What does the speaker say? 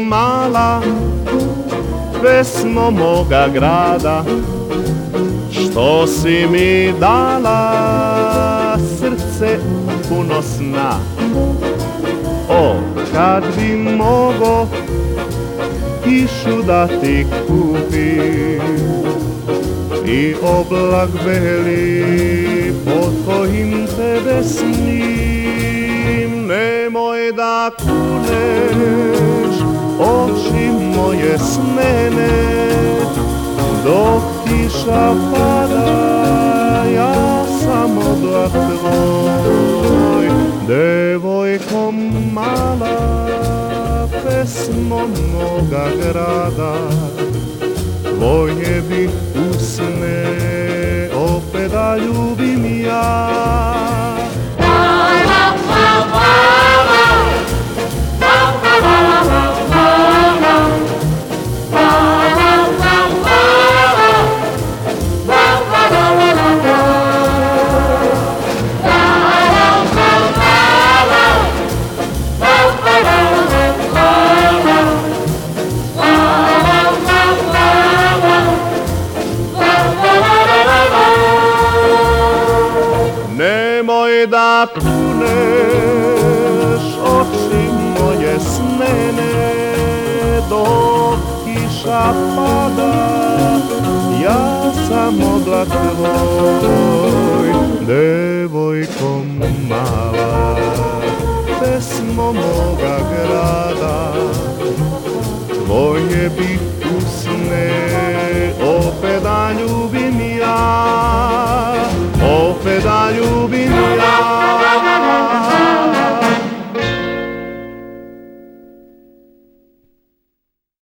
mala, pesmo moga grada, što si mi dala srce puno sna. O, kad bi mogo kišu da ti kupim i oblak beli pod kojim tebe snim, nemoj da kuneš oči moje s mene, dok kiša pada, ja sam oblak tvoj. Devojko mala, pesmo moga grada, tvoje bih usne opet da ljubim ja. Nemoj da kuneš oči moje s mene, dok kiša pada, ja sam oblak tvoj.